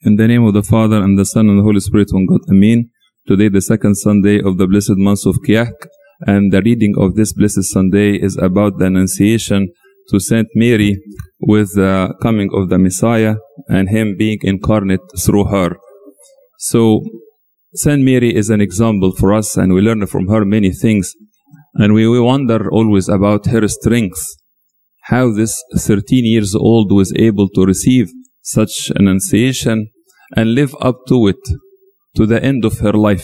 In the name of the Father, and the Son, and the Holy Spirit, one God. Amen. Today, the second Sunday of the blessed month of Kiahk, and the reading of this blessed Sunday is about the Annunciation to Saint Mary with the coming of the Messiah and Him being incarnate through her. So, Saint Mary is an example for us, and we learn from her many things, and we wonder always about her strength, how this 13 years old was able to receive such an Annunciation and live up to it to the end of her life.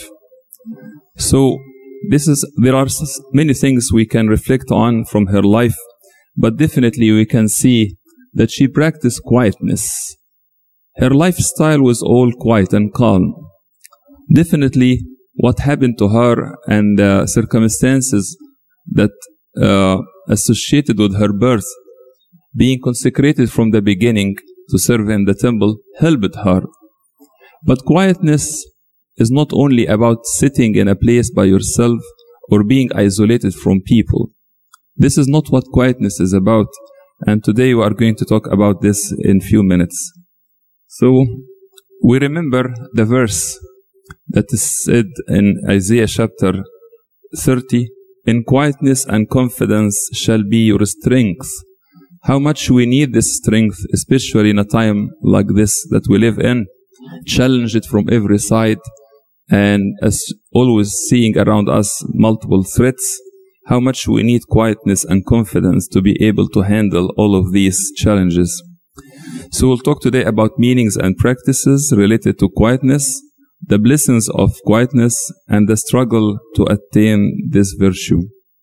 So there are many things we can reflect on from her life, but definitely we can see that she practiced quietness. Her lifestyle was all quiet and calm. Definitely what happened to her and the circumstances that associated with her birth, being consecrated from the beginning to serve in the temple, helped her. But quietness is not only about sitting in a place by yourself or being isolated from people. This is not what quietness is about, and today we are going to talk about this in few minutes. So, we remember the verse that is said in Isaiah chapter 30, "In quietness and confidence shall be your strength." How much we need this strength, especially in a time like this that we live in, challenged from every side, and as always seeing around us multiple threats, how much we need quietness and confidence to be able to handle all of these challenges. So we'll talk today about meanings and practices related to quietness, the blessings of quietness, and the struggle to attain this virtue.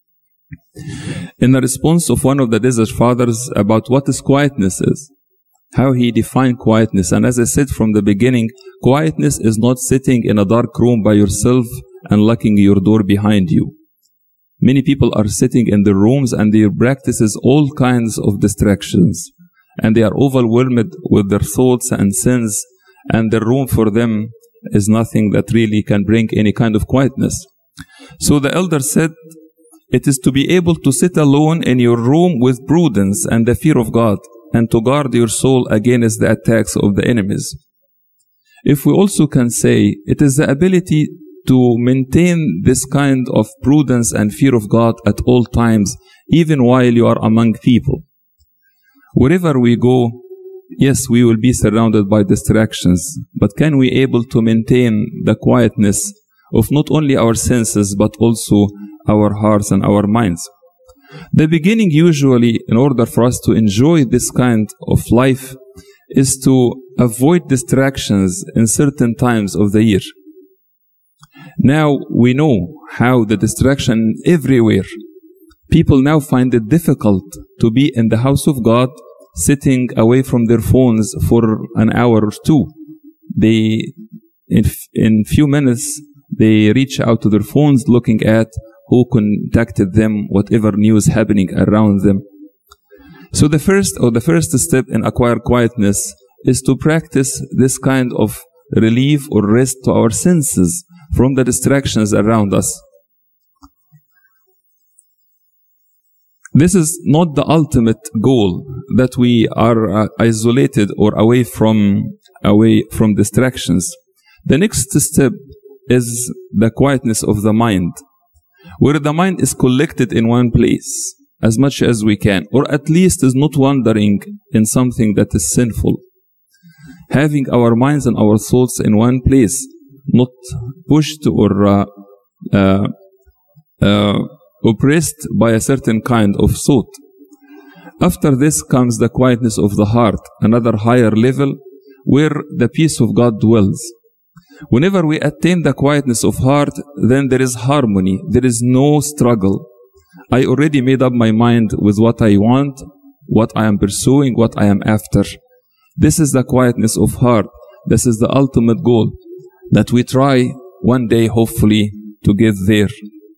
In the response of one of the desert fathers about what is quietness is, how he defined quietness, and as I said from the beginning, quietness is not sitting in a dark room by yourself and locking your door behind you. Many people are sitting in their rooms and they practices all kinds of distractions, and they are overwhelmed with their thoughts and sins, and the room for them is nothing that really can bring any kind of quietness. So the elder said, it is to be able to sit alone in your room with prudence and the fear of God, and to guard your soul against the attacks of the enemies. If we also can say, it is the ability to maintain this kind of prudence and fear of God at all times, even while you are among people. Wherever we go, yes, we will be surrounded by distractions, but can we able to maintain the quietness of not only our senses, but also our hearts and our minds? The beginning usually, in order for us to enjoy this kind of life, is to avoid distractions in certain times of the year. Now we know how the distraction everywhere. People now find it difficult to be in the house of God, sitting away from their phones for an hour or two. In few minutes, they reach out to their phones looking at who contacted them, whatever news happening around them. So the first step in acquire quietness is to practice this kind of relief or rest to our senses from the distractions around us. This is not the ultimate goal, that we are isolated or away from distractions. The next step is the quietness of the mind, where the mind is collected in one place as much as we can, or at least is not wandering in something that is sinful. Having our minds and our thoughts in one place, not pushed or oppressed by a certain kind of thought. After this comes the quietness of the heart, another higher level where the peace of God dwells. Whenever we attain the quietness of heart, then there is harmony, there is no struggle. I already made up my mind with what I want, what I am pursuing, what I am after. This is the quietness of heart. This is the ultimate goal that we try one day, hopefully, to get there.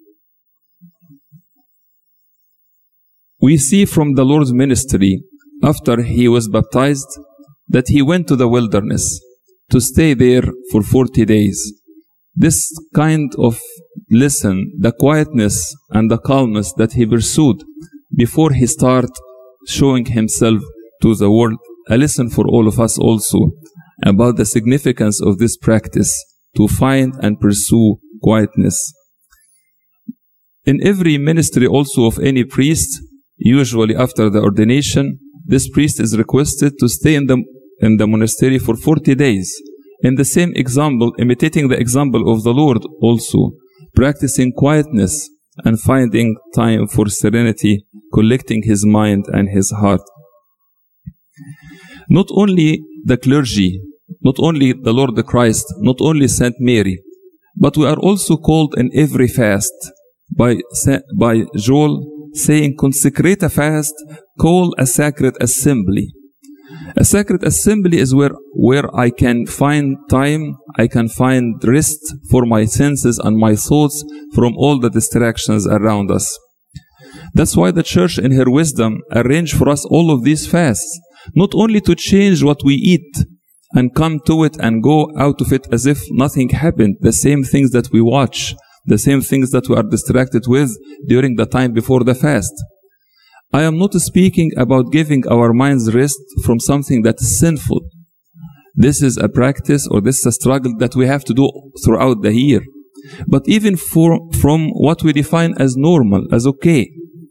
We see from the Lord's ministry, after He was baptized, that He went to the wilderness to stay there for 40 days. This kind of lesson, the quietness and the calmness that He pursued before He started showing Himself to the world, a lesson for all of us also, about the significance of this practice to find and pursue quietness. In every ministry also of any priest, usually after the ordination, this priest is requested to stay in the monastery for 40 days. In the same example, imitating the example of the Lord also, practicing quietness and finding time for serenity, collecting his mind and his heart. Not only the clergy, not only the Lord Christ, not only Saint Mary, but we are also called in every fast by Joel saying, consecrate a fast, call a sacred assembly. A sacred assembly is where I can find time, I can find rest for my senses and my thoughts from all the distractions around us. That's why the Church in her wisdom arranged for us all of these fasts, not only to change what we eat and come to it and go out of it as if nothing happened, the same things that we watch, the same things that we are distracted with during the time before the fast. I am not speaking about giving our minds rest from something that is sinful. This is a practice or this is a struggle that we have to do throughout the year. But even from what we define as normal, as okay,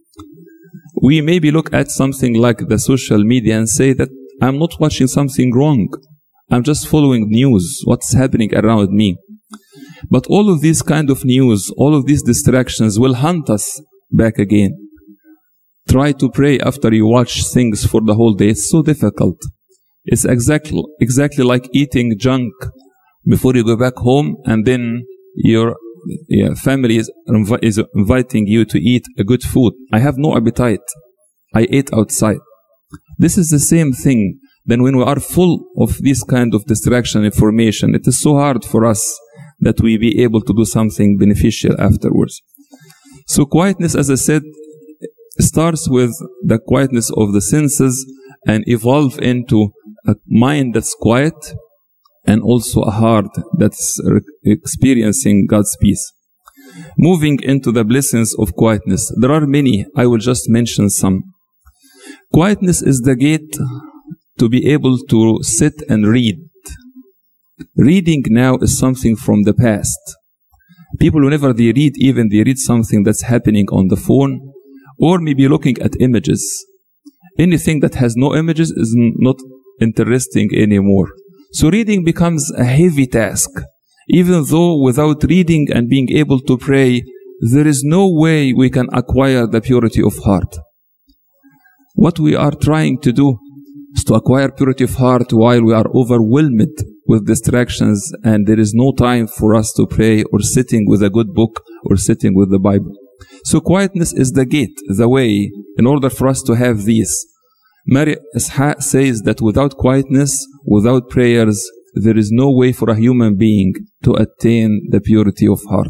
we maybe look at something like the social media and say that I'm not watching something wrong. I'm just following news, what's happening around me. But all of these kind of news, all of these distractions will hunt us back again. Try to pray after you watch things for the whole day. It's so difficult. It's exactly like eating junk before you go back home and then your family is inviting you to eat a good food. I have no appetite. I ate outside. This is the same thing. Then when we are full of this kind of distraction information, it is so hard for us that we be able to do something beneficial afterwards. So quietness, as I said, starts with the quietness of the senses and evolve into a mind that's quiet and also a heart that's experiencing God's peace. Moving into the blessings of quietness. There are many. I will just mention some. Quietness is the gate to be able to sit and read. Reading now is something from the past. People, whenever they read, even they read something that's happening on the phone, or maybe looking at images. Anything that has no images is not interesting anymore. So reading becomes a heavy task. Even though without reading and being able to pray, there is no way we can acquire the purity of heart. What we are trying to do is to acquire purity of heart while we are overwhelmed with distractions and there is no time for us to pray or sitting with a good book or sitting with the Bible. So quietness is the gate, the way, in order for us to have these. Mary Ishaq says that without quietness, without prayers, there is no way for a human being to attain the purity of heart.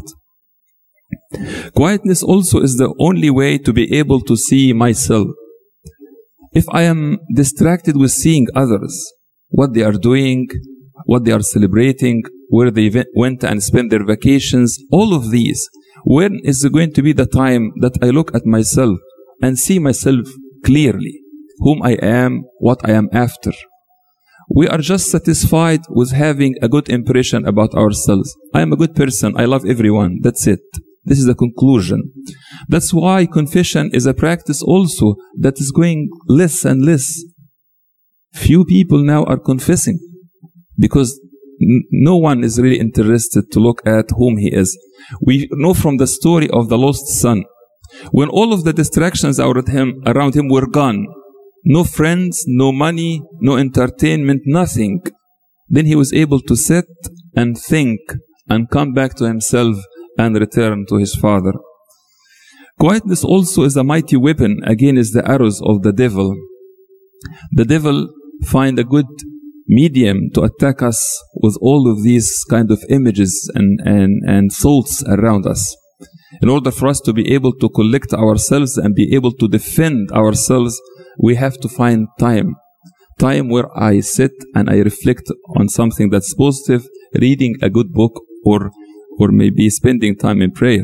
Quietness also is the only way to be able to see myself. If I am distracted with seeing others, what they are doing, what they are celebrating, where they went and spent their vacations, all of these, when is going to be the time that I look at myself and see myself clearly, whom I am, what I am after? We are just satisfied with having a good impression about ourselves. I am a good person. I love everyone. That's it. This is the conclusion. That's why confession is a practice also that is going less and less. Few people now are confessing because no one is really interested to look at whom he is. We know from the story of the lost son, when all of the distractions around him were gone, no friends, no money, no entertainment, nothing, then he was able to sit and think and come back to himself and return to his father. Quietness also is a mighty weapon against the arrows of the devil. The devil finds a good medium to attack us with all of these kind of images and thoughts around us. In order for us to be able to collect ourselves and be able to defend ourselves, we have to find time where I sit and I reflect on something that's positive, reading a good book or maybe spending time in prayer.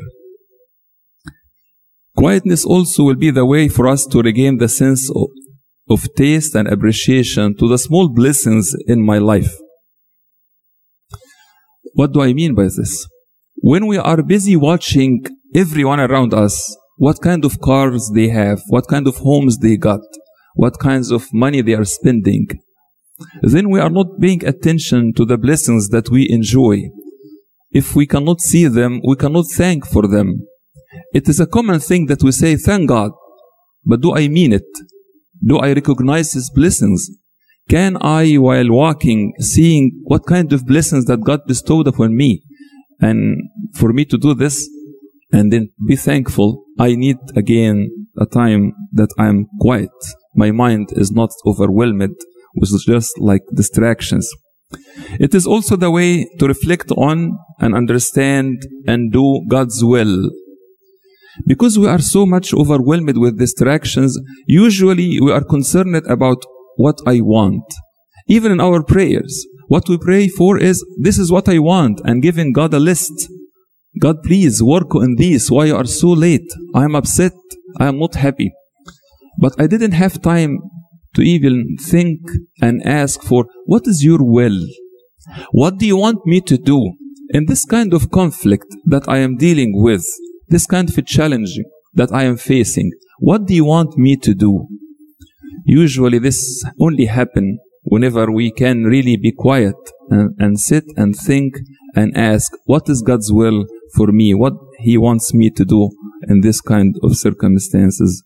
Quietness also will be the way for us to regain the sense of taste and appreciation to the small blessings in my life. What do I mean by this? When we are busy watching everyone around us, what kind of cars they have, what kind of homes they got, what kinds of money they are spending, then we are not paying attention to the blessings that we enjoy. If we cannot see them, we cannot thank for them. It is a common thing that we say, thank God. But do I mean it? Do I recognize His blessings? Can I, while walking, seeing what kind of blessings that God bestowed upon me? And for me to do this and then be thankful, I need again a time that I'm quiet. My mind is not overwhelmed with just like distractions. It is also the way to reflect on and understand and do God's will. Because we are so much overwhelmed with distractions, usually we are concerned about what I want. Even in our prayers, what we pray for is, this is what I want, and giving God a list. God, please work on this. Why you are so late? I am upset. I am not happy. But I didn't have time to even think and ask for, what is your will? What do you want me to do in this kind of conflict that I am dealing with? This kind of a challenge that I am facing. What do you want me to do? Usually this only happens whenever we can really be quiet and sit and think and ask, what is God's will for me? What He wants me to do in this kind of circumstances?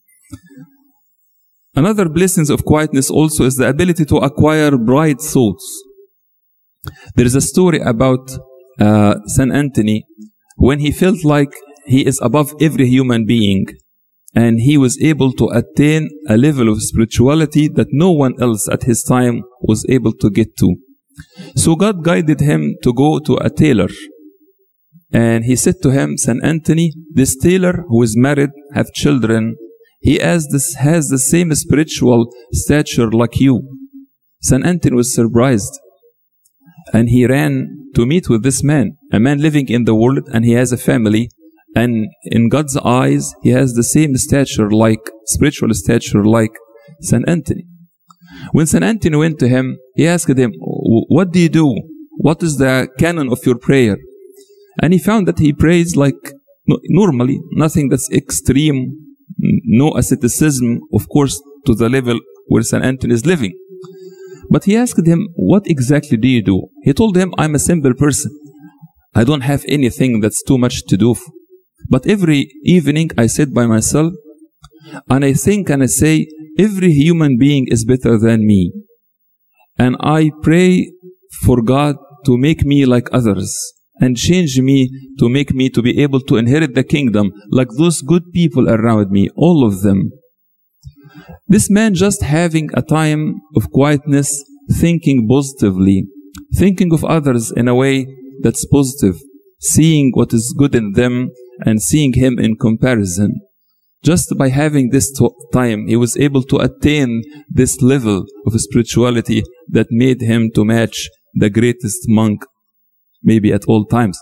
Another blessing of quietness also is the ability to acquire bright thoughts. There is a story about Saint Anthony when he felt like he is above every human being, and he was able to attain a level of spirituality that no one else at his time was able to get to. So God guided him to go to a tailor, and he said to him, Saint Anthony, this tailor who is married, have children, he has the same spiritual stature like you. Saint Anthony was surprised, and he ran to meet with this man, a man living in the world, and he has a family. And in God's eyes, he has the same stature, like spiritual stature, like Saint Anthony. When Saint Anthony went to him, he asked him, what do you do? What is the canon of your prayer? And he found that he prays like normally, nothing that's extreme, no asceticism, of course, to the level where Saint Anthony is living. But he asked him, what exactly do you do? He told him, I'm a simple person. I don't have anything that's too much to do. But every evening I sit by myself and I think and I say, every human being is better than me. And I pray for God to make me like others and change me to make me to be able to inherit the kingdom like those good people around me, all of them. This man just having a time of quietness, thinking positively, thinking of others in a way that's positive, seeing what is good in them and seeing him in comparison. Just by having this time, he was able to attain this level of spirituality that made him to match the greatest monk maybe at all times.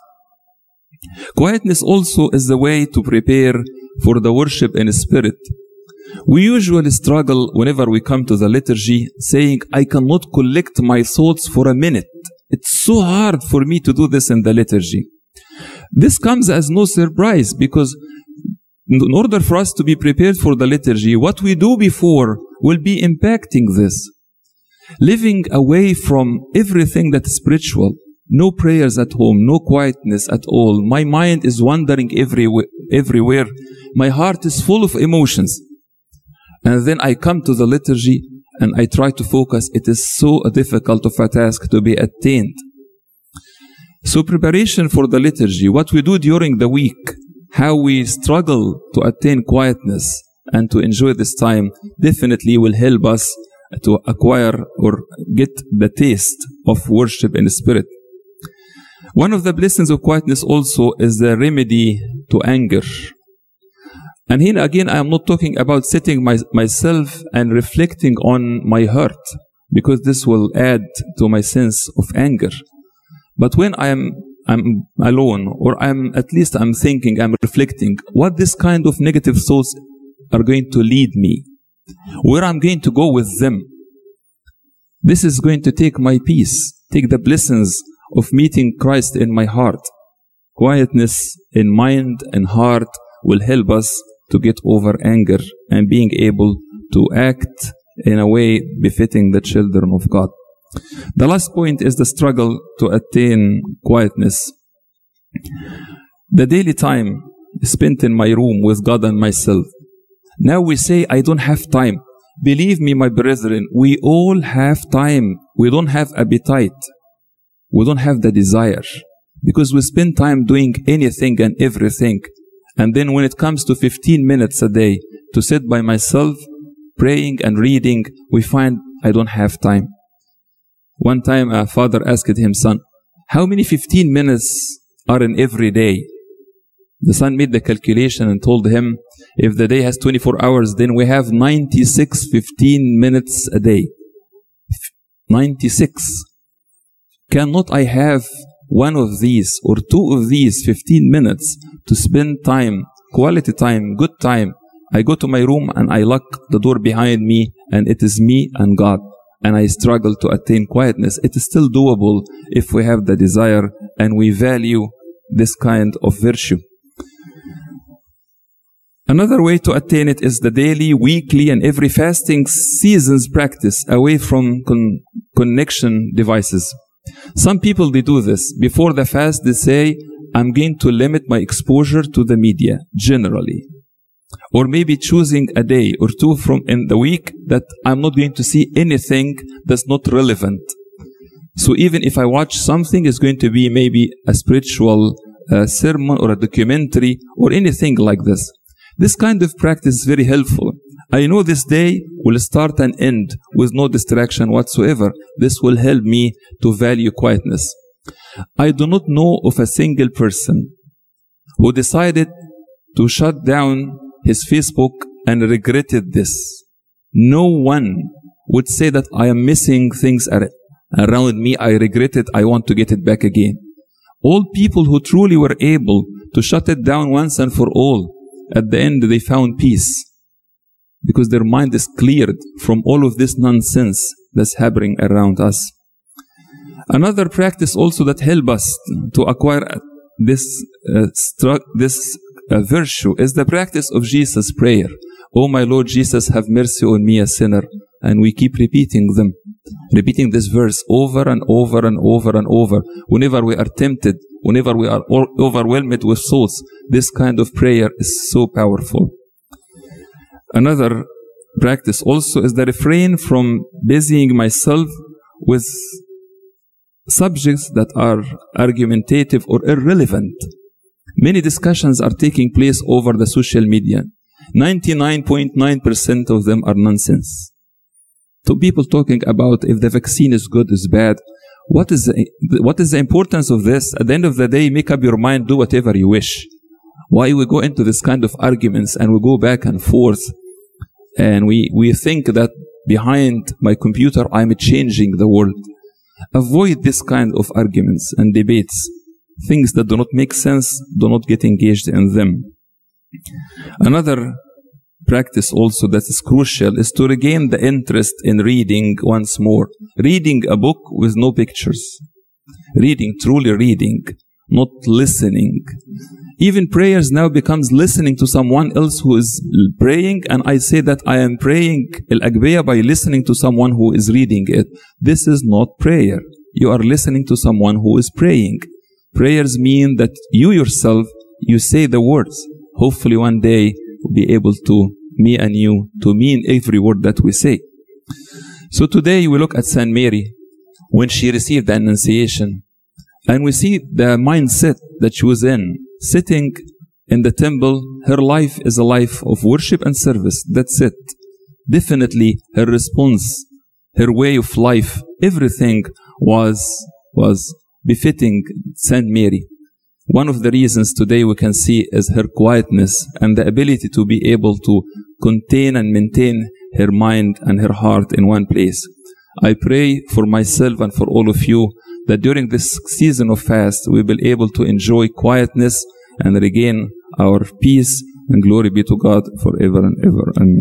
Quietness also is the way to prepare for the worship in spirit. We usually struggle whenever we come to the liturgy saying, I cannot collect my thoughts for a minute. It's so hard for me to do this in the liturgy. This comes as no surprise because in order for us to be prepared for the liturgy, what we do before will be impacting this. Living away from everything that is spiritual, no prayers at home, no quietness at all. My mind is wandering everywhere. My heart is full of emotions. And then I come to the liturgy and I try to focus. It is so difficult of a task to be attained. So preparation for the liturgy, what we do during the week, how we struggle to attain quietness and to enjoy this time, definitely will help us to acquire or get the taste of worship in the spirit. One of the blessings of quietness also is the remedy to anger. And here again, I am not talking about sitting myself and reflecting on my hurt, because this will add to my sense of anger. But when I'm alone, or I'm thinking, I'm reflecting, what this kind of negative thoughts are going to lead me, where I'm going to go with them. This is going to take my peace, take the blessings of meeting Christ in my heart. Quietness in mind and heart will help us to get over anger and being able to act in a way befitting the children of God. The last point is the struggle to attain quietness. The daily time spent in my room with God and myself. Now we say, I don't have time. Believe me, my brethren, we all have time. We don't have appetite. We don't have the desire. Because we spend time doing anything and everything. And then when it comes to 15 minutes a day to sit by myself, praying and reading, we find I don't have time. One time a father asked him, son, how many 15 minutes are in every day? The son made the calculation and told him, if the day has 24 hours, then we have 96 15 minutes a day. 96. Cannot I have one of these or two of these 15 minutes to spend time, quality time, good time? I go to my room and I lock the door behind me and it is me and God. And I struggle to attain quietness. It is still doable if we have the desire and we value this kind of virtue. Another way to attain it is the daily, weekly, and every fasting seasons practice away from connection devices. Some people, they do this. Before the fast, they say, I'm going to limit my exposure to the media, generally. Or maybe choosing a day or two from in the week that I'm not going to see anything that's not relevant. So even if I watch something, it's going to be maybe a spiritual sermon or a documentary or anything like this. This kind of practice is very helpful. I know this day will start and end with no distraction whatsoever. This will help me to value quietness. I do not know of a single person who decided to shut down his Facebook and regretted this. No one would say that I am missing things around me. I regret it. I want to get it back again. All people who truly were able to shut it down once and for all, at the end they found peace because their mind is cleared from all of this nonsense that's happening around us. Another practice also that helps us to acquire this virtue is the practice of Jesus' prayer. Oh my Lord Jesus, have mercy on me, a sinner. And we keep repeating this verse over and over and over and over. Whenever we are tempted, whenever we are overwhelmed with thoughts, this kind of prayer is so powerful. Another practice also is the refrain from busying myself with subjects that are argumentative or irrelevant. Many discussions are taking place over the social media. 99.9% of them are nonsense. To people talking about if the vaccine is good, is bad. What is the importance of this? At the end of the day, make up your mind, do whatever you wish. Why we go into this kind of arguments and we go back and forth and we think that behind my computer I'm changing the world. Avoid this kind of arguments and debates. Things that do not make sense, do not get engaged in them. Another practice also that is crucial is to regain the interest in reading once more. Reading a book with no pictures. Reading, truly reading, not listening. Even prayers now becomes listening to someone else who is praying, and I say that I am praying Al-Agbiya by listening to someone who is reading it. This is not prayer. You are listening to someone who is praying. Prayers mean that you yourself, you say the words. Hopefully one day we'll be able to, me and you, to mean every word that we say. So today we look at Saint Mary when she received the Annunciation, and we see the mindset that she was in. Sitting in the temple, her life is a life of worship and service. That's it. Definitely her response, her way of life, everything was befitting Saint Mary. One of the reasons today we can see is her quietness and the ability to be able to contain and maintain her mind and her heart in one place. I pray for myself and for all of you that during this season of fast we will be able to enjoy quietness and regain our peace, and glory be to God forever and ever. Amen.